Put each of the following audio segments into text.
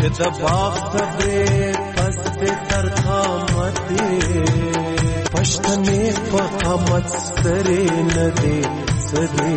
چې د باغ صبرې پس دې ترخامته پښتنې په قامت سترې نه دې سدې.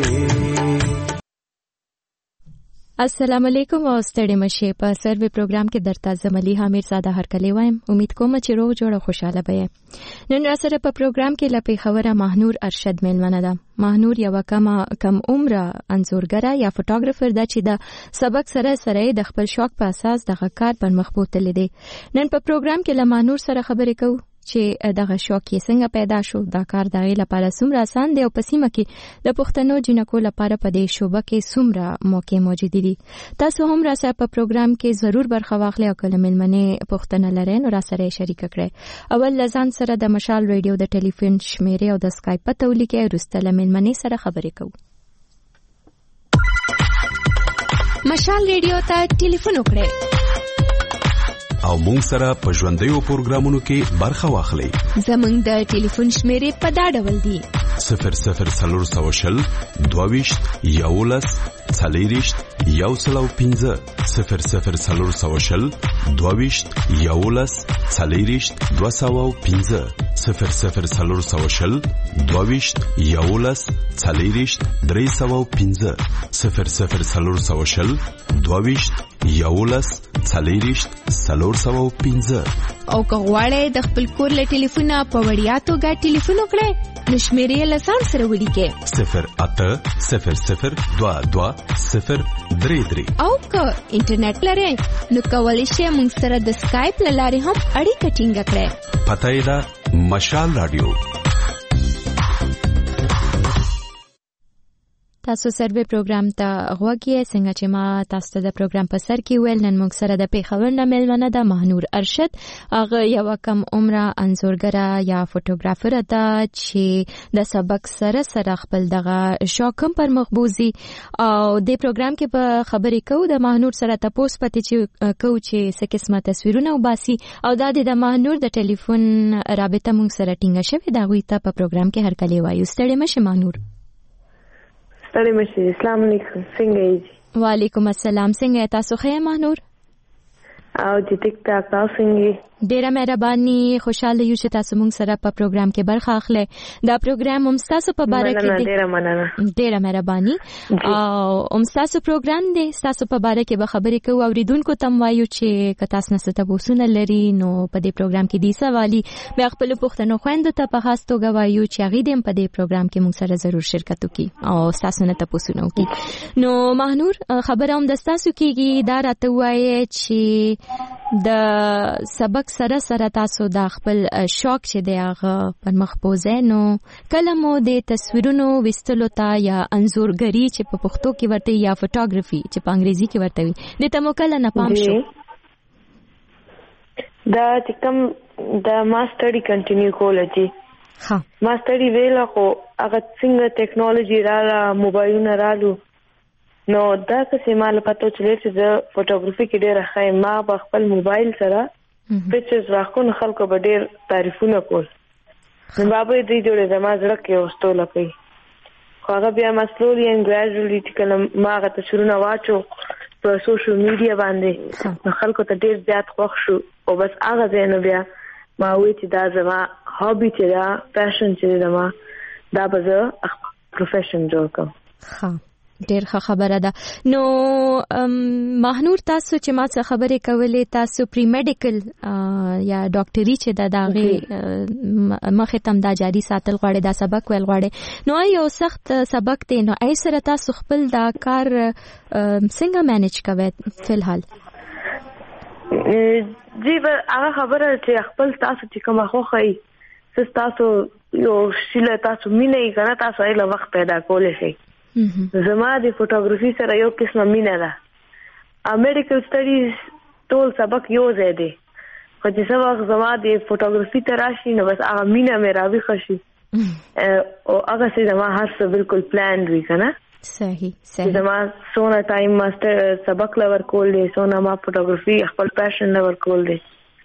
السلام علیکم او ستړي مشه په سروي پروګرام کې درته زملي حامد زاده هرکلی وایم. امید کوم چې روغ جوړ او خوشاله به. نن را سره په پروګرام کې لپاره خبره ماهنور ارشد میلمنه ده. ماهنور یو کم عمره انځورګره یا فوټوګرافر ده چې د سبق سره د خپل شوق په اساس د کار پر مخ بوتل دي. نن په پروګرام کې له ماهنور سره خبرې کوو چې دغه شوق یې څنګه پیدا شو، دا کار دغه لپاره څومره آسان دی او په سیمه کې د پښتنو جنکو لپاره په دې شوبه کې څومره موقع موجود دي. تاسو هم را سره په پروګرام کې ضرور برخه واخلئ او کله ملمنې پښتنه لرئ نو را سره شریک کړئ. اول لزان سره د مشال ریډیو د ټلیفون شمیره او د اسکایپ په تولیکه رستله ملمنې سره خبرې کوو. مشال ریډیو ته ټلیفون وکړئ او مونږ سره په ژوندیو پروګرامونو کې برخه واخلئ. زمونږ د ټلیفون شمیرې په دا ډول دي: 0040 22 11 40 105 0040 22 11 40 205 0040 22 11 40 305 0040 22 11 40 305. او که غواړئ د خپل کور له ټلیفونه په وړیا توګه ټلیفون وکړئ نو شمیرې له ځان سره ولیکئ 080022 او که انټرنیټ لرئ نو کولی شئ موږ سره د اسکایپ له لارې هم اړیکه ټینګه کړئ. پته یې ده مشال رادیو. تاسو سروي پروګرام ته غوږی څنګه چې ما تاسو ته د پروګرام په سر کې ویل نن موږ سره د پیښور نه ملمنه ده ماهنور ارشد. هغه یو کم عمره انځورګره یا فوټوګرافر ده چې د سبق سره خپل دغه شوق پر مخبوزي او د پروګرام کې په خبرې کوو د ماهنور سره تاسو پته چې کوو چې څه قسمه تصویرونه وباسي او د ماهنور د ټلیفون رابطه موږ سره ټینګه شوې دا غوي ته په پروګرام کې هرکلی وایو. ستړي مشه ماهنور. السلام علیکم. څنګه یې؟ وعلیکم السلام. څنګه تاسو ښه ماهنور؟ او چې ټیک ټاک تاسو څنګه؟ ډیره مهرباني. خوشاله یو چې تاسو موږ سره په پروګرام کې برخه اخلئ. دا پروګرام هم تاسو په باره کې دی. ډیره مهرباني. او هم تاسو پروګرام دی تاسو په باره کې به خبرې کوو او ریډونکو تم وایو چې که تاسو نه ستاسو بوسونه لري نو په دې پروګرام کې دی سوالي به خپل پښتنو خويندو ته په خاص توګه وایو چې هغه دې په دې پروګرام کې موږ سره ضرور شرکت وکړي او تاسو نه تاسو نو وکړي. نو ماهنور خبره هم د تاسو کېږي دا راته وایي چې د سبق سره تاسو د خپل شوق چې دی هغه پر مخ بوزئ نو کله مو د تصویرونو وستلو ته یا انځورګری چې په پښتو کې ورته یا فوټوګرافي چې په انګریزي کې ورته وي د تمو کله نه پام شو دا چې کوم د ماستري کنټینیو کولای ها ماستري ویلا خو هغه څنګه ټیکنالوژي رااله موبایلونه رالو نو دا څه مال پاتو چې د فوټوګرافي کې ډېر ښه ما په خپل موبایل سره پکچرز راخون خلکو به ډېر تعریفونه کول نو بابا دې جوړه زما زړه کې اوستوله کوي خو هغه بیا مسلولي ان ګریجوالي چې کله ما هغه تصویرونه واچو په سوشل میډیا باندې نو خلکو ته ډېر زیات خوښ شو او بس هغه ځای نو بیا ما وی چې دا زما هابي چې دا پاشن چې زما دا به زه پروفیشن جوړ کړم. ها ډېر ښه خبره ده. نو ماهنور تاسو چې ما څه خبرې کولې تاسو پری میډیکل یا ډاکټري چې د داغه مخه تم دا جاری ساتل غواړي دا سبق ویل غواړي نو یو سخت سبق دی نو ای سره تاسو خپل دا کار څنګه مینج کوئ فلحال؟ جی هغه خبره چې خپل تاسو چې کوم خوخی تاسو یو شیله تاسو مینه یې کنه تاسو یې وخت پیدا کولای شئ. زما د فوټوګرافي سره یو قسمه مینه ده. میډیکل سټډیز ټول سبق یو ځای دی خو چې څه وخت زما د فوټوګرافي ته راشي نو بس هغه مینه مې راویښه شي او هغه څه زما هر څه بالکل پلان وي کنه. صحیح زما سونه ټایم ماستر سبق لور کول دي سونه ما فوټوګرافي خپل پاشن لور کول دي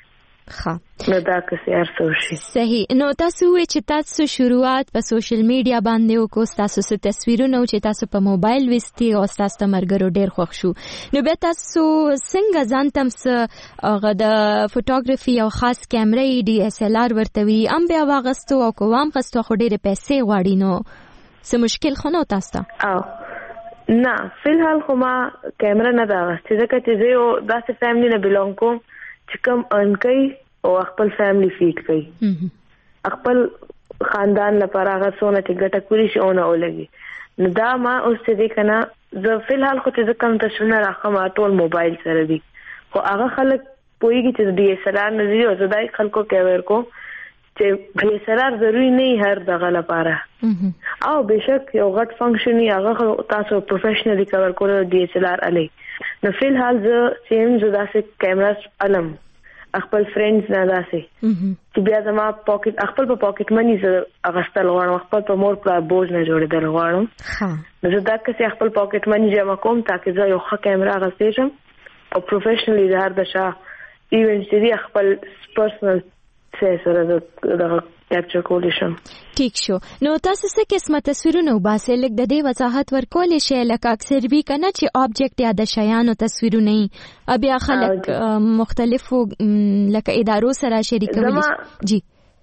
ښه نو دا کسي ارسو شي. صحیح. نو تاسو چې تاسو شروعات په سوشل میډیا باندې وکړو، تاسو څه تصویرونه چې تاسو په موبایل وستي او تاسو ته مرګرو ډیر خوښ شو، نو بیا تاسو څنګه ځان تم هغه د فوټوګرافي او خاص کیمرې DSLR ورتوي ام بیا واغستو او کوم غستو خو ډیره پیسې غواړي، نو څه مشکل خو نه تاسو ته؟ نه فلحال خو ما کیمرا نه دا واستې ځکه چې زه یو داسې فیملی نه بیلونګ کوم چې کم ان کوي او خپل فیملی فیډ کوي، خپل خاندان لپاره هغه څونه چې ګټه کولی شي او نه ولګي. نو دا ما اوس چې دی کنه زه فلحال خو چې کم تصویرونه راخم ټول موبایل سره دي، خو هغه خلک پوهیږي چې DSLR نه دی او زه دای خلکو کې ور کوم چې DSLR ضروري نه هر دغه لپاره او بهشک یو غټ فنکشن یې هغه تاسو پروفیشنلی کور کول DSLR علي. نو فلحال زه سیم زدا سه کیمرا علم خپل فرندز نه داسې چې بیا زما پاکټ خپل په پاکټ منی زه اغستل غواړم، خپل په مور پر بوج نه جوړېدل غواړم. نو زه دا کسي خپل پاکټ منی جمع کوم تاکي زه یو ښه کیمرا اغستې شم او پروفیشنلی زهر دشا ایونت دې خپل پرسنل سره د کیپچر کولی شم. ٹھیک شو. نو تاسو څه قسمه تصویرونه وباسئ؟ لکه د دې وضاحت ورکول شي لکه اکثر وی کنه چې آبجیکټ یا د شیانو تصویرونه بیا خلک مختلفو لکه ادارو سره شریکوي. جی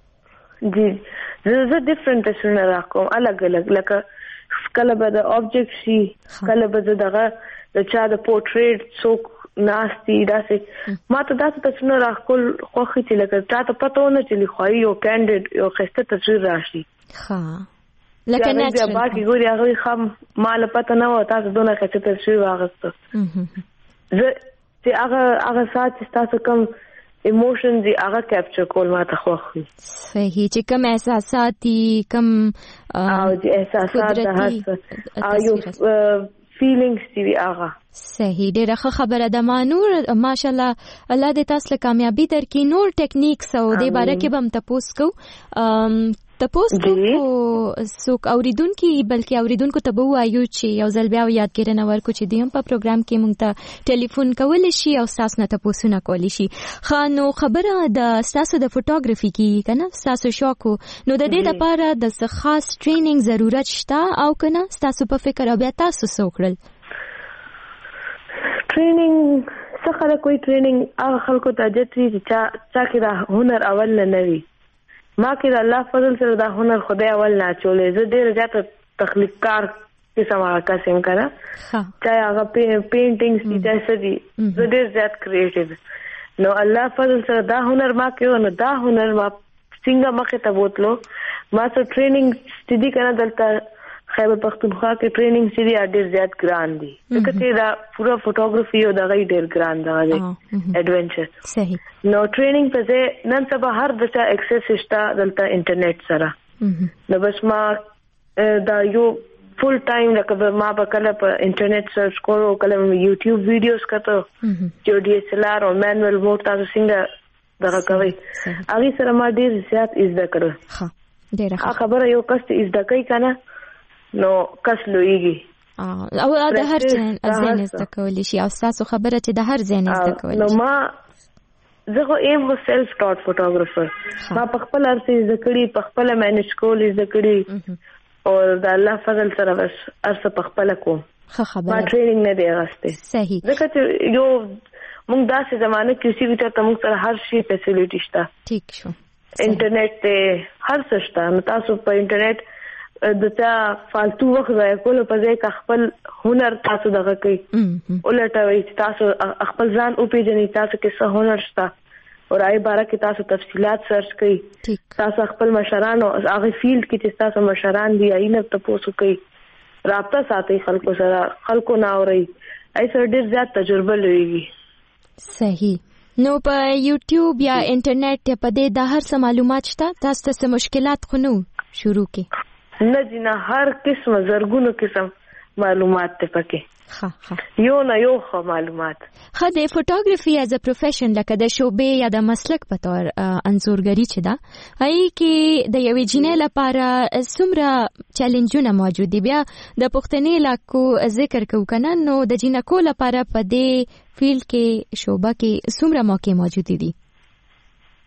زه ډیفرنٹ تصویرونه راکوم الګ الګ، لکه کله به د آبجیکټ شي، کله به دغه د چا د پورټریټ څوک ناستی داسې ما ته داسې تصویر راکول خوښي چې لکه چاته پته ونه چې خوایي یو کینډیډ یو خسته تصویر راشي. ها لکه نه چې باقي ګوري هغه خام مال پته نه و تاسو دونه خسته تصویر واغسته. زه چې هغه سات چې تاسو کوم ایموشنز دی هغه کیپچر کول ما ته خوښي. صحیح. چې کوم احساسات دي کوم او چې احساسات د هر یو فیلینګز دی هغه. صحیح. ډیره ښه خبره ده مانور. ماشاءالله الله دې تاسو له کامیابی درکړي. نور ټیکنیکس او دې باره کې به هم تاسو کو څوک اوریدونکو بلکې اوریدونکو ته به وایو چې یو ځل بیا یادګیرنه ورکو چې دوی هم په پروګرام کې مونږ ته ټلیفون کولی شي او تاسو نه تاسو نه کولی شي. خانو خبره د تاسو د فوټوګرافي کې کنه تاسو شوق نو د دې لپاره د خاص ټریننګ ضرورت شته او کنه تاسو په فکر او بیا تاسو سوکړل ټریننګ څخه کوئی ټریننګ هغه خلکو ته جتري چې چا کې دا هنر اول نه وي. ما کې د الله فضل سره دا هنر خدای اول نه چولې. زه ډېر زیات تخلیق کار قسم کاسم کنه چا هغه پینټینګز دي چې دي زه ډېر زیات کریټیو. نو الله فضل سره دا هنر ما کې نو دا هنر ما څنګه مخه ته بوتلو. ما سره ټریننګ ستدي کنه دلته خیبر پختونخوا کې ټریننګ سری ډېر زیات ګران دي ځکه چې دا پورا فوټوګرافي او دا ډېر ګران دی ایڈونچر. صحیح. نو ټریننګ په ځای نن سبا هر دغه اکسس شته دلته انټرنیټ سره. نو بس ما دا یو فل ټایم لکه ما په کله په انټرنیټ سرچ کولو کله یوټیوب ویډیوز کته چې DSLR او مانوال موډ تاسو څنګه دغه کوي هغه سره ما ډېر زیات زده کړو. ها ډېر خبره یو کس زده کوي کنه نو کس لویږي او د هر ځای زده کولی شي او تاسو خبره چې د هر ځای زده کولی. نو ما زه خو ایم هو سیلف ټاټ فوټوګرافر. ما په خپل ارسي زده کړی په خپل مینج کول زده کړی او د الله فضل سره بس ارسه په خپل کوم. خبره ما ټریننګ نه دی غاسته. صحیح. ځکه چې یو موږ داسې زمانه کې سی ویته ته موږ سره هر شي فیسیلیټی شته. ٹھیک شو. انټرنیټ ته هر څه شته. نو تاسو په انټرنیټ دته فالتو وخت ځای کول په ځای کې خپل هنر تاسو دغه کوي ولټوي تاسو خپل ځان او پیژنې تاسو کې څه هنر شته او راي باره کې تاسو تفصيلات سرچ کړئ. تاسو خپل مشران او هغه فیلډ کې چې تاسو مشران دی اينه تاسو کوي رابطه ساتي خلکو سره خلکو نه اوري ایسه ډېر زیات تجربه لري. صحیح. نو په یوټیوب یا انټرنیټ په دې د هر څه معلومات شته تاسو ته مشکلات خو نو شروع کې نه جنا هر قسم زرګونو قسم معلومات ته پکې یو نه یو خو معلومات. خو د فوټوګرافي از ا پروفیشن لکه د شوبې یا د مسلک په تور انځورګری چې دا هي کې د یوې جنې لپاره څومره چیلنجونه موجود دي بیا د پښتنې لاکو ذکر کو کنه نو د جنکو لپاره په دې فیلډ کې شوبه کې څومره موقع موجود دي؟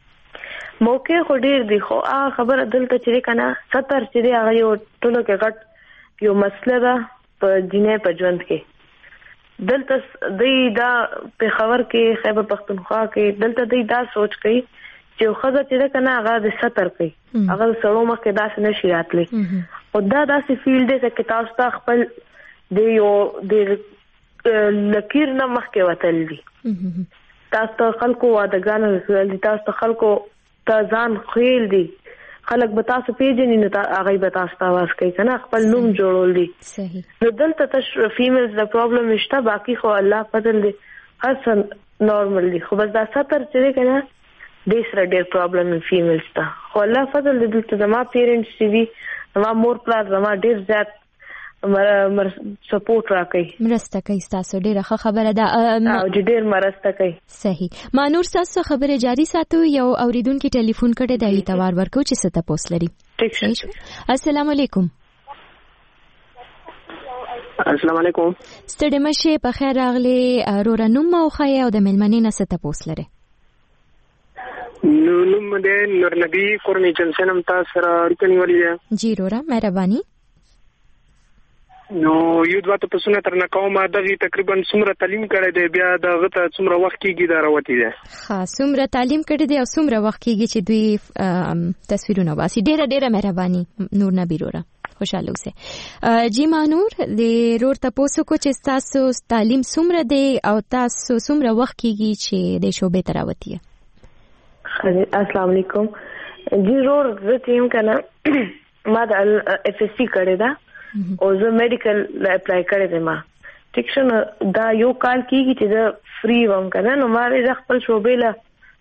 موقع خو ډیر دی خو هغه خبره دلته چې کنه 70 چې دی هغه یو ټولو کې غټ یو مسله ده په دینه په ژوند کې. دلته دا په خبر کې خیبر پختونخوا کې دلته دا سوچ کوي چې خزه چې کنه هغه د 70 کوي هغه سړو مخکې داسې نشي راتلی او داسې فیلډ دی چې تاسو ته خپل د یو د لکیر نه مخکې وتل دي. تاسو ته خلکو وادهګان دي، تاسو ته خلکو ته ځان خیل دي، خلک به تاسو پیژني نو هغه به تاسو ته आवाज کوي کنه خپل نوم جوړول دي. صحیح. نو دلته ته فیمیلز د پرابلم نشته، باقي خو الله فضل دی هر څه نورمال دي، خو بس دا 70 چې کنه د سره ډېر پرابلم فیمیلز ته. خو الله فضل دی دلته زما پیرنټس دي، زما مور پلار زما ډېر زیات سپورټ راکړي، مرسته کوي. تاسو ډیره ښه خبره ده او ډیر مرسته کوي. صحیح. مانور تاسو خبره جاری ساتو. یو اوریدونکو ټلیفون کړي د ایتوار ورکو چې ست پوس لري. ٹھیک شي. السلام علیکم. السلام علیکم. ستړي مشه په خیر راغلي. رورنوم او خیا او د ملمنې نه ست پوس لري. نوم دې نور نبی قرنی جنسنم تاسو سره اړیکه نیولې. جی رورا مهرباني. نو یو دوه تاسو تر نه کومه دغه تقریبا څومره تعلیم کړی دی، بیا دغه ته څومره وخت کېږي دا راوتی دی؟ ها څومره تعلیم کړی دی او څومره وخت کېږي چې دوی تصویرونه واسي. ډیره مهرباني نور نبی رورا، خوشاله اوسه. جی مانور د رور تاسو کو چې تاسو تعلیم څومره دی او تاسو څومره وخت کېږي چې د شوبې تراوتی؟ السلام علیکم. جی رور زه تیم کنه ما د FSC کړی دا او زه میډیکل اپلای کړی دی ما. ټیک شنو دا یو کال کېږي چې زه فری وم کنه، نو ما د خپل شوبې له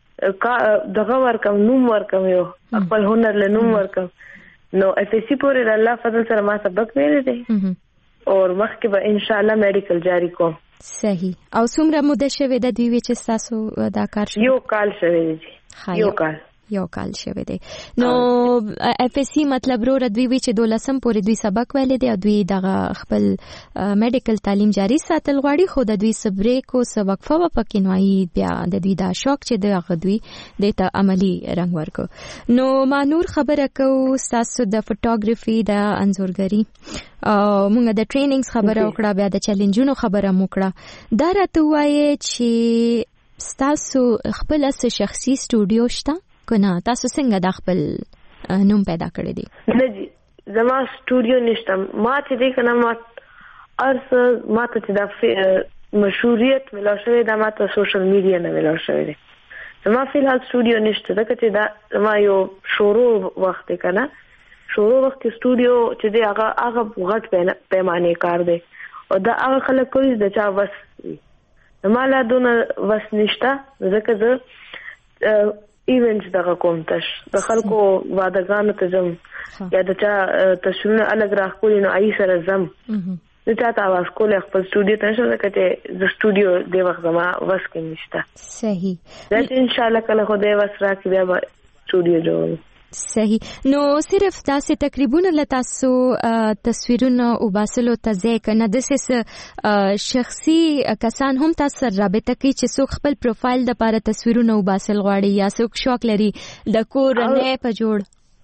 دغه ورکم نوم ورکم، یو خپل هنر له نوم ورکم. نو FSC پورې الله فضل سره ما سبق ویل دی او مخکې به ان شاء الله میډیکل جاری کوم. صحیح. او څومره موده شوه د دوی چې تاسو دا کار شوه؟ یو کال شوه دی. یو کال شوه دی. نو FSC مطلب رو دوی چې 12 پورې دوی سبق ویل دی او دوی دغه خپل میډیکل تعلیم جاری ساتل غواړي، خو د دوی صبرې کو سبقفه و پکې نوای بیا د دوی دا شوق چې دغه دوی د ته عملی رنگ ورکو. نو مانور خبره کو تاسو د فوټوګرافي د انځورګری او موږ د ټریننګز خبره وکړه، بیا د چیلنجونو خبره وکړه. دا راته وایي چې تاسو خپل شخصي سټوډیو شته کنه؟ تاسو څنګه د خپل نوم پیدا کړی دی؟ نه جی زما سټوډیو نشته. ما چې دی کنه ما ارس ما ته چې د مشهوریت ملا شوی دا ما ته سوشل میډیا نه ملا شوی دی. زما فلحال سټوډیو نشته ځکه چې دا زما یو شروع وخت کنه، شروع وخت سټوډیو چې دی هغه غټ پیمانه کار دی او دا هغه خلک کوي د چا وس زما لا دونه وس نشته، ځکه زه ایونټس دغه کوم تش د خلکو وادهګانو ته ځم یا د چا تصویرونه الګ راخولي نو آی سره ځم د چا ته आवाज کول خپل سټوډیو ته نشم ځکه چې د سټوډیو د وخت زما وس کې نشته. صحیح. دا ان شاء الله کله خدای وس راکړي بیا به سټوډیو جوړوم. صحیح. نو صرف تاسو تقریبا لتاسو تصویرونه او باسلو تزه کنه د شخصي کسان هم تاسو رابطه کوي چې څوک خپل پروفایل د لپاره تصویرونه او باسل غواړي یا څوک شوق لري د کور نه په جوړ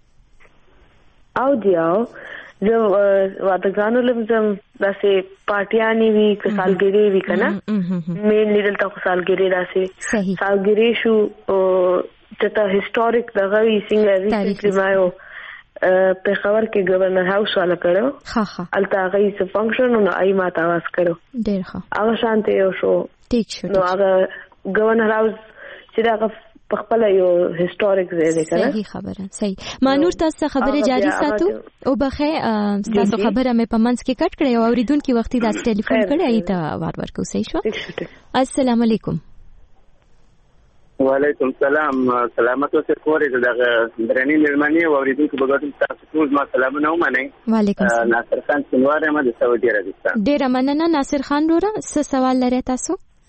او دیو زه وادهګانو لمزم داسې پارټیانی وی کسالګری وی کنه مین لیدل تاسو سالګری داسې سالګری شو او چتا هیستوریک دغه څنګه ریسنټلی ما یو په خبر کې گورنر هاوس والا کړو الته هغه څه فنکشن نو آی ما تاسو کړو ډیر ښه هغه شانته یو شو. ٹھیک شو. نو هغه گورنر هاوس چې دا په خپل یو هیستوریک ځای دی کنه. صحیح خبره. صحیح. مانور تاسو خبره جاری ساتو او بخې تاسو خبره مې په منځ کې کټ کړې او اوریدونکو وختي دا ټلیفون کړی ایته وار ورکو. صحیح شو. السلام علیکم. وعلیکم السلام. سلامت اوسه کورې دغه درنې مېرمنې او اوریدونکو بګاتم تاسو ټول ما سلامونه ومنئ. وعلیکم السلام. ناصر خان سنوار احمد سعودي عربستان. ډیر مننه ناصر خان ورو. څه سوال لرئ تاسو؟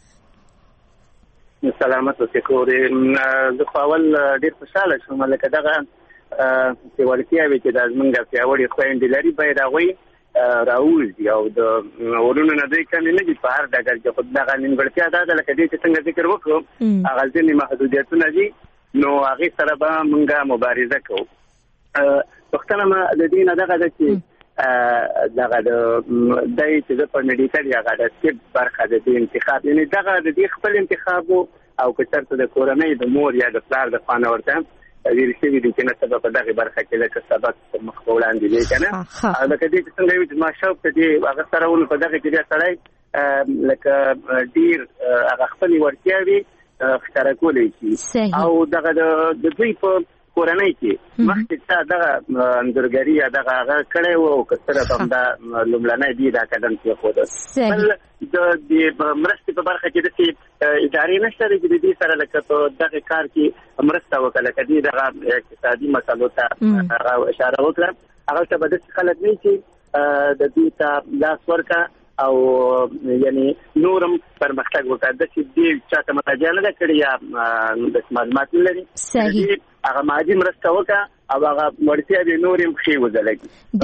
سلامت اوسه کورې. زه خو اول ډیر خوشاله شوم لکه دغه چې ورتیا وی چې د زمونږ پیاوړي خويندې لري باید هغه راوځي او د ورونو نه دوی کمی نه دي په هر ډګر کې خو دغه نیمګړتیا ده لکه دې چې څنګه ذکر وکړو هغه ځینې محدودیتونه دي نو هغه سره به موږ مبارزه کوو. وختونه ما د دې نه دغه چې دغه د دای چې په میډیکل یا غاډه کې برخه د انتخاب، یعنی دغه د دې خپل انتخاب او کثرت د کورنۍ د مور یا د پلار د خانه ورته ویرشي دي چې نه سبب په دغه برخه کې لکه سبق مخولان دي کنه. لکه دې څنګه وي چې ما شوق ته دی هغه سره ول په دغه کې سړی لکه ډیر هغه خپل ورتیاوي ښکارا کولای شي او دغه د دوی په کورنۍ کې مخکې تا دغه اندرګری یا دغه هغه کړی وو او کثره هم دا لومړنۍ دی دا قدم کې خو ده د مرستې په برخه کې د ادارې نشته چې د دې سره لکه په دغه کار کې مرسته وکړه. کدي دغه اقتصادي مسلو ته اشاره وکړه هغه ته به د خلک نه چې د دې ته لاس ورکا او یعنی نورم پرمختګ وکړه د دې چاته متجاله ده کړی یا د معلومات لري صحیح هغه ماجی مرسته وکړه او هغه ورته د نورم خې وځلګي.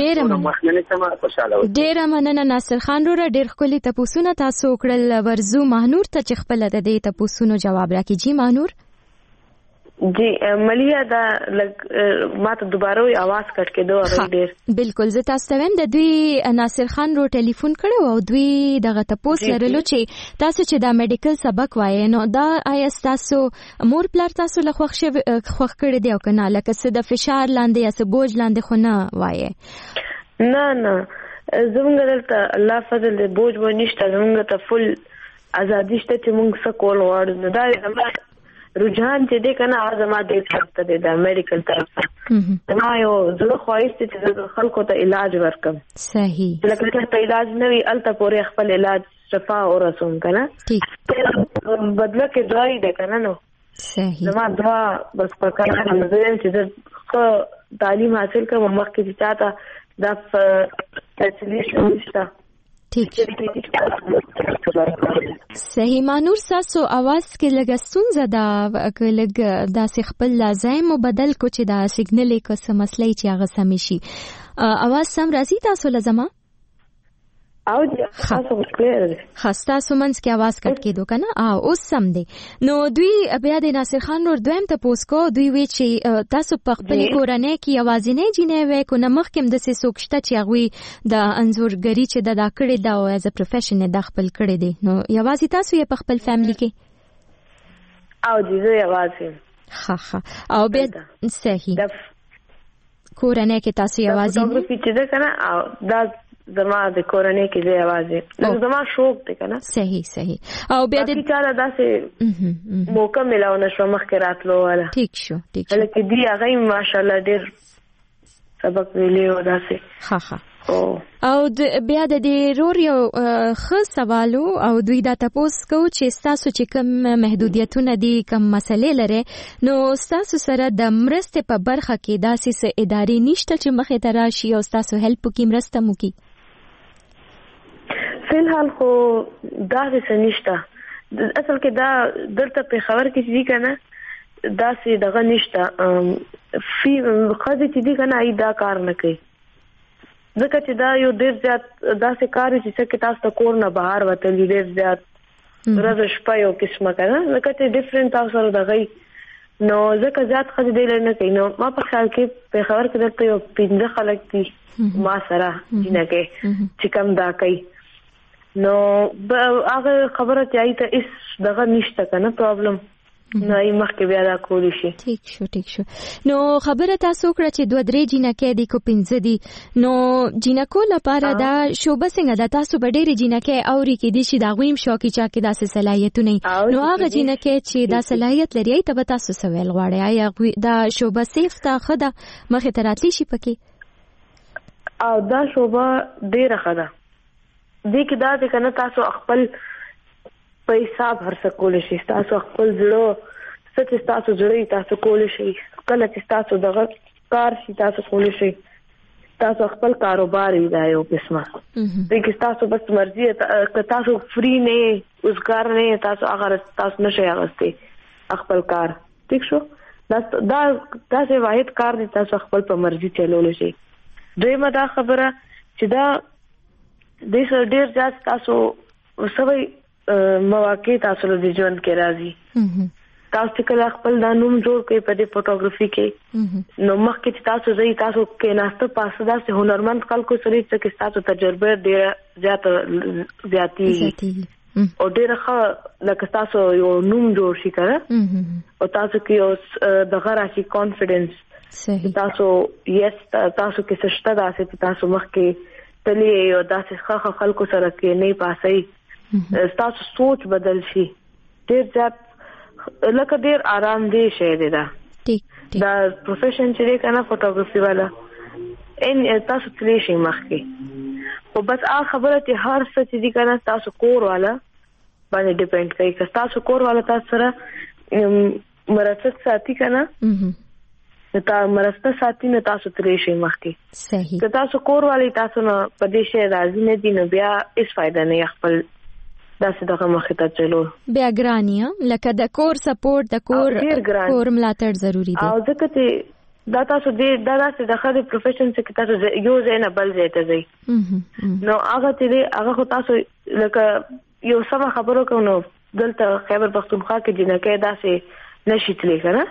ډیر مننه ناصر خان وروره، ډیر خولي تاسو تاسو کړل ورزو مهنور ته چې خپل د دې تاسو جواب راکړي. جی مهنور. جی ملیا دا ما ته دوباره आवाज کټ کې دوه ډیر بالکل زه تاسو ته ویم د دوی ناصر خان رو ټلیفون کړو او دوی دغه تاسو لرلو چې تاسو چې دا میډیکل سبق وایي نو دا آیا تاسو مور پلار تاسو له خوښ کړی دی او کنه لکه څه د فشار لاندې یا څه بوج لاندې خو نه وایي؟ نه زموږ دلته الله فضل دی بوج و نشته، زموږ ته فل ازادي شته چې موږ څه کول غواړو. نو دا رجحان چې دی کنه ازما دې څخه دی د میډیکل طرف ته ما یو زړه خواهش چې خلکو ته علاج ورکم. صحیح لکه چې علاج نه وي الته پورې خپل علاج شفا او رسوم کنه ٹھیک بدله کې دعای ده کنه. نو صحیح زما دعا بس په کار نه چې تعلیم حاصل کوم مخکې چې چاته د فیسیلیټی نشته. ٹھیک صحیح مانور ساسو आवाज کې لګستون زدا لګ د خپل لازم بدل کو چې دا سیګنل کو سم مسلې چې هغه سم شي आवाज سم راځي تاسو لزما او تاسو کلیئر خاصه سومنس کې आवाज کټ کېدو کنه او اوس سم دی. نو دوی بیا د ناصر خان نور دویم ته پوسکو دوی وی چې تاسو په خپل کورنۍ کې आवाजینه جنې وې کو نه مخکم د سوکشته چې هغه د انزورګری چې د کړې دا او از ا پروفیشن د خپل کړې دی نو یوازې تاسو یې په خپل فیملی کې او دې یوازې ها او بیا صحیح کورنۍ کې تاسو یوازې چې دا کنه او دا زما د کورنۍ کې دی आवाज زما شوق دی کنه. صحیح او بیا د چاله داسې موقع ملاو نشو مخکې راتلو والا. ټیک شو لکه دی هغه ماشاءالله ډیر سبق ویلو داسې او بیا د رور یو خاص سوالو او دوی دا تاسو کو چې تاسو چې کوم محدودیتونه دي کوم مسلې لري نو تاسو سره د مرسته په برخه کې داسې ادارې نشته چې مخې ته راشي او تاسو هیلپ کوي مرسته مو کوي؟ فی الحال خو دا څه نشته اصل کې دا دلته په خبر کې دي کنه دا سي دغه نشته فی خدای چې دي کنه ای دا کار نه کوي ځکه چې دا یو ډیر زیات دا څه کار چې تاسو ته کور نه بهر وته ډیر زیات ورځ شپه یو قسمه کنه لکه چې ډیفرنٹ تاسو سره دغه نو ځکه زیات خدای دې نه کوي. نو ما په خیال کې په خبر کې درته یو 15 خلک دي ما سره جنګه چې کوم دا کوي نو هغه خبره چې ایته اس دغه نشته کنه پرابلم نه یې مخکې بیا دا کولی شي. ټیک شو نو خبره تاسو کړه چې 2-3 جنکې دي کو 15 دي نو جنکو لپاره دا شوبه څنګه دا تاسو به ډېری جنکې اوري کې دي چې دا غویم شوقي چا کې داسې صلاحیتونه نو هغه جنکې چې دا صلاحیت لري ته به تاسو سوال غواړي یا دا شوبه صرف تا خده مخې ته راتلی شي پکې او دا شوبه ډېره خده دې کې دا د کنه تاسو خپل په حساب هر څه کول شي تاسو خپل زړه څه تاسو جوړي تاسو کول شي کله چې تاسو دغه کار شي تاسو کول شي تاسو خپل کاروبار دی یو قسمه دې کې تاسو بس مرزي که تاسو فری نه اوسګار نه تاسو هغه تاسو نشي اغسته خپل کار ٹھیک شو دا تاسو واحد کار دی تاسو خپل په مرزي چلول شي. دویمه دا خبره چې دا د ډیر ځات تاسو سوي مواقع تاسو له ژوند کې راځي تاسو کله خپل د نوم جوړ کړئ په دې فوټوګرافي کې نو مخکې چې تاسو ځئ تاسو کې ناسته پاسه داسې هنرمند خلکو سره چې تاسو تجربه ډېره زیاتی او ډېر ښه لکه تاسو یو نوم جوړ شي کړه او تاسو کې یو دغه راشي کانفیډنس تاسو تاسو کې سشته داسې تاسو مخکې تلې یو داسې ښه خلکو سره کې نه پاسي تاسو سوچ بدل شي ډېر ځات لکه ډېر آرام دی شي دی دا دا پروفیشن چې دی کنه فوټوګرافي والا ان تاسو تللی شي مخکې او بس خبره چې هر څه چې دی کنه تاسو کور والا باندې ډیپند کوي که تاسو کور والا تاسو سره مرسته ساتي کنه تا مرسته ساتي نه تاسو تللی شي مخکې صحیح که تاسو کور والی تاسو نه په دې شی راضي نه دي نو بیا هیڅ فائدہ نه خپل داسې دغه مخې ته چلو بیا ګرانیا لکه د کور سپورټ د کور ملاتړ ضروری دی او ځکه چې دا تاسو دا داسې د خاري پروفیشن چې تاسو یو ځای نه بل ځای ته ځئ نو هغه خو تاسو لکه یو سم خبرو کوو نو دلته خیبر پختونخوا کې جنکې داسې نشي تللی کنه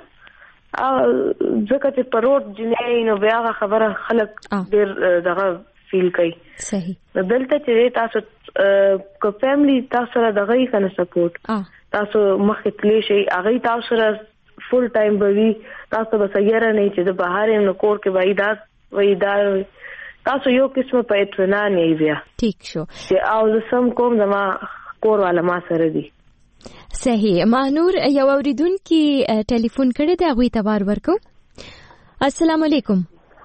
ځکه چې په روډ جنې نو بیا هغه خبره خلک ډېر دغه فیل کوي صحیح دلته چې تاسو کو فیملی تاسو سره دغه یې کنه سپورټ تاسو مخکې تللی شي هغه تاسو سره فول ټایم بوي تاسو به سیاره نه چې د بهر نو کور کې وای تاسو یو قسمه په اطمینان یې بیا ټیک شو چې او سم کوم زما کور والا ما سره دی صحیح مانور یو اوریدونکو ټلیفون کړی دی هغه ته بار ورکو السلام علیکم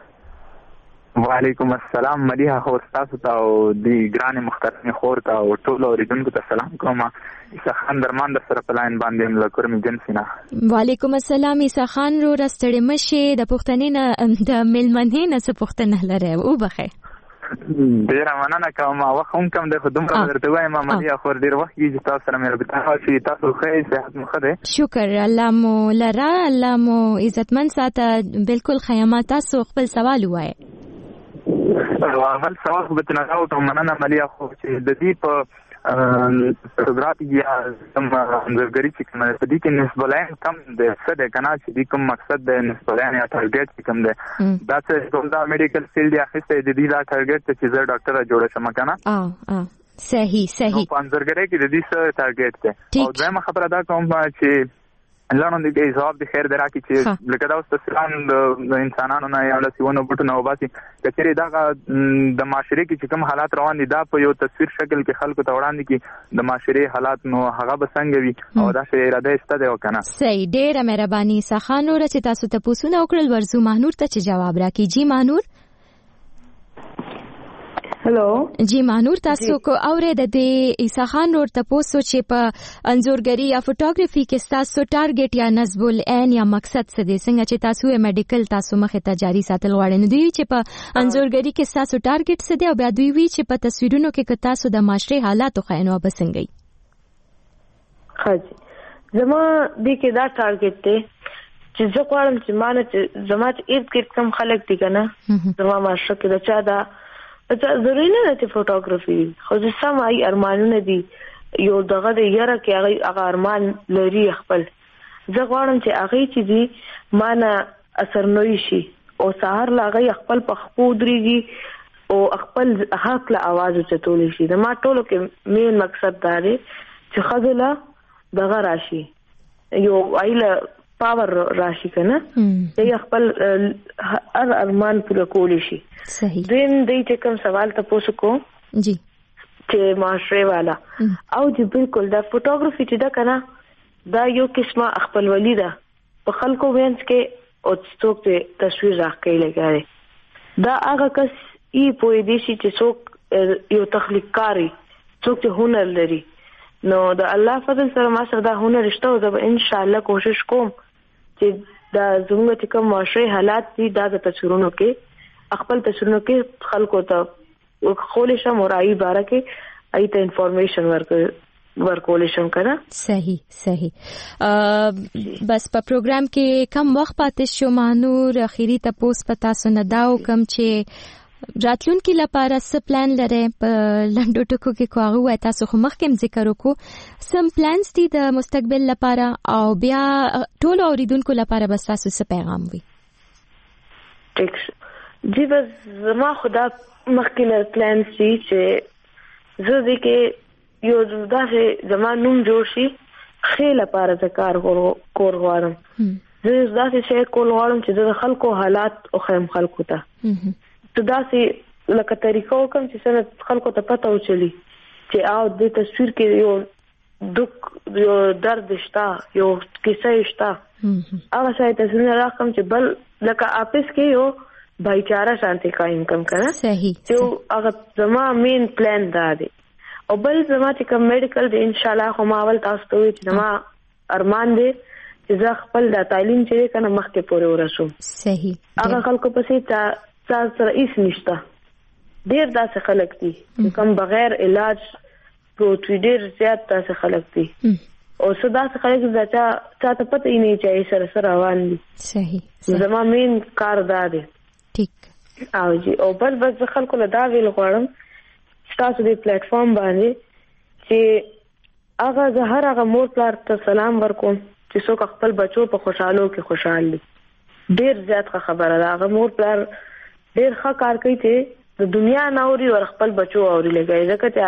وعلیکم السلام مليحه خو تاسو ته او دی ګران محترم خور ته او ټول اوریدونکو ته سلام کوم عیسی خان درمان در سره پلاین باندې ملکور می جنسینا وعلیکم السلام عیسی خان رو راستړی مشه د پښتنې نه د ملمنې نه څه پښتنه لره او بخه ډیر مننه کوم واخوم کوم د خدوم درته وایم مليحه خور ډیر وخت چې تاسو سره مې رابطه شي تاسو خیر صحت مو خده شکر الله مو لرا الله مو عزتمن ساته بالکل خیامات تاسو خپل سوال وای اول سوال به تناو ته مننه مليحه خو چې د دې په فوټوګرافي یا کوم انځورګری چې کوم په دې کې نسبلاین کم د څه د کنا چې د کوم مقصد د نسبلاین یا ټارګټ کوم ده دا څه کوم دا میډیکل فیلډ یا خسته د دې دا ټارګټ چې زه ډاکټر جوړ شم کنه صحیح په انځورګری کې د دې څه ټارګټ ده او دغه خبره دا کوم چې لانو دې جواب د خیر درا کې چې لکه دا استثنان د انسانانو نه یا لسیونو بټو نه وباسي کچېری دا د معاشري کې کوم حالات روان دي دا په یو تصویر شکل کې خلکو ته وړاندې کې د معاشري حالات نو هغه به څنګه وي او دا شی اراده است دی وکنه صحیح ډېر مهرباني سخانو چې تاسو ته پوښتنه وکړل ورزو مانور ته چې جواب راکړي جی مانور هلو جی مانور تاسو کو اورید د عیسی خان ور ته پوسو چې په انځورګری یا فوټوګرافي کې تاسو ټارګټ یا نسب العين یا مقصد څه دي څنګه چې تاسو یې میډیکل تاسو مخه ته جاری ساتل غواړئ نو دوی چې په انځورګری کې تاسو ټارګټ څه دي او بیا دوی وی چې په تصویرونو کې تاسو د معاشري حالاتو خاینو بسنګي خاص زما دې کې دا ټارګټ دی چې زه غواړم چې مانه چې زما چې کم خلک دي کنه زما معاشره کې دا چا دا ضروري نه ده فوټوګرافي خو زه سمای ارمانونه دي یو دغه د یاره کې هغه ارمان لري خپل زه غواړم چې هغه چې دي مانه اثر نوي شي او سهار لاغي خپل په خپو دريږي او خپل حق له आवाज چتول شي د ما ټولو کې مین مقصد دا دی چې خذله دغه راشي یو ایله پاور راشي کنه چې خپل ارمان پوره کولی شي صحیح دین دې چې کوم سوال تاسو کو جی چې معاشره والا او چې بالکل دا فوټوګرافي چې دا کنه دا یو قسمه خپل ولیدا په خلکو وینس کې او څوک ته تصویر راکې لګاره دا هغه کس یې په دې شي چې څوک یو تخلیق کاری څوک چې هنر لري نو د الله فضل سره ما سره دا هنر رښتو زه ان شاء الله کوشش کوم چې دا زموږ چې کوم معاشري حالات دي دا د تصویرونو کې خپل تصویرونو کې خلکو ته خولې شم او راي بارکه ایته انفارمیشن ورکول شم کنه صحیح بس په پروګرام کې کم وخت پاتې شو مانور اخیری ته پوس پتا سن داو کم چې راتلونکي لپاره څه پلان لرئ په لنډو ټکو کې کوغه وای تاسو خو مخکې ذکر وکړو سم پلانز دي د مستقبل لپاره او بیا ټول اوریدونکو لپاره بس تاسو څه پیغام وي ټیک جی بس زما خدا مخکې له پلانز دي چې زه دې کې یو داسې زما نوم جوړ شي خې لپاره کار کور غواړم زه داسې شی کول غواړم چې د خلکو حالات او خیم خلکو ته داسې لکه طریقو کوم چې څنګه خلکو ته پته وچلی چې او د تصویر کې یو دک یو درد شته یو کیسه شته هغه شای تصویر راکم چې بل لکه اپس کې یو بھائی چارہ شانتی قائم کم کنه صحیح یو هغه زما مین پلان دا دی او بل زما چې کوم میډیکل دی ان شاء الله خو ماول تاسو ته چې زما ارمان دی چې زه خپل د تعلیم چې کنه مخکې پورې ورسوم صحیح هغه خلکو پسې سره هیڅ نشته ډیر داسې خلک دي کوم بغیر علاج پروت ډیر زیات داسې خلک دي او څه داسې خلک دي چې چاته پته یې نه چې سره روان دي صحیح زما مین کار دا دی ټیک او جی او بس خلکو له دا ویل غواړم تاسو دې پلیټ فارم باندې چې هغه زه هر هغه مور پلار ته سلام ورکوم چې څوک خپل بچو په خوشحالو کې خوشحال دي ډیر زیات خبره ده هغه مور پلار ډیر ښه کار کوي چې د دنیا ناوري ور خپل بچو اوري لګي ځکه چې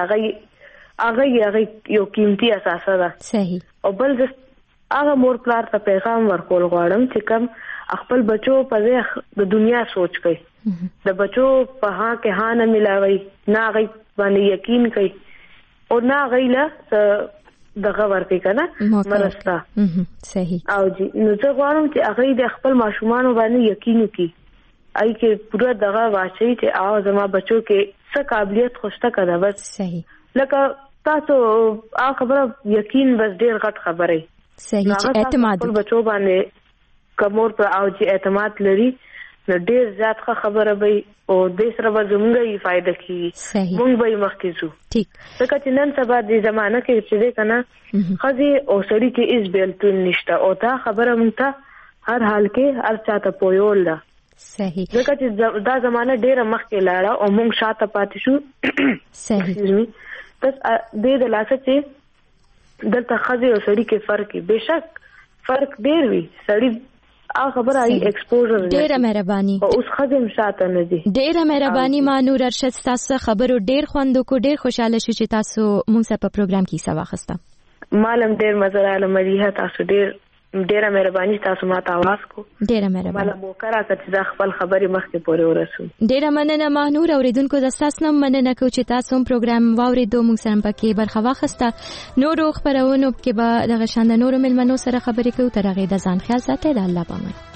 هغه یو قیمتي اساسه ده صحیح او بل هغه مور پلار ته پیغام ورکول غواړم چې کم خپل بچو په د دنیا سوچ کوي د بچو په ها کې ها نه ملاوي نه غي باندې یقین کوي او نه غیله دغه ورته کنه مرسته صحیح او جی نو زه غواړم چې هغه د خپل ماشومان باندې یقین وکړي ای کې پورا دغه واچي چې او زما بچو کې څه قابلیت خوشته کړه بس صحیح لکه تاسو خبره یقین بس ډیر غټ خبره صحیح چې اعتماد بچو باندې کومور پر او چې اعتماد لري نو ډیر زیات خبره به او د سره به زموږه فائدہ کی مونږ به مخکې شو ٹھیک ځکه چې نن سبا د زمانہ کې چې کنه خزي او سړی کې اس بیلتون نشته او دا خبره مونږ ته هر حال کې هر چاته پویول ده صحیح ځکه چې دا زمانہ ډیره مخکې لاړه او مونږ شاته پاتې شو صحیح بس د لاسه چې دلته خزي او سړی کې فرق دی بهشک فرق ډیر وي سړی خبره ای ایکسپوژر ډیره مهرباني او اوس خزم شاته نه دي ډیره مهرباني مانور ارشد تاسو خبرو ډیر خوندو کو ډیر خوشاله شو چې تاسو مونږ په پروګرام کې سوا خسته مالم ډیر مزه رااله مریه تاسو ډیره مهرباني تاسو ماته आवाज کو ډیره مهرباني مالا موکرا چې خپل خبرې مخکې پورې ورسو ډیره مننه مانور اوریدونکو د تاسو نن مننه کو چې تاسو پروګرام واوریدو مونږ سره پکې برخه واخسته نورو خبرونو کې به د غشاند نورو ملمنو سره خبرې کوو تر هغه د ځان خیال ساتئ د الله پامان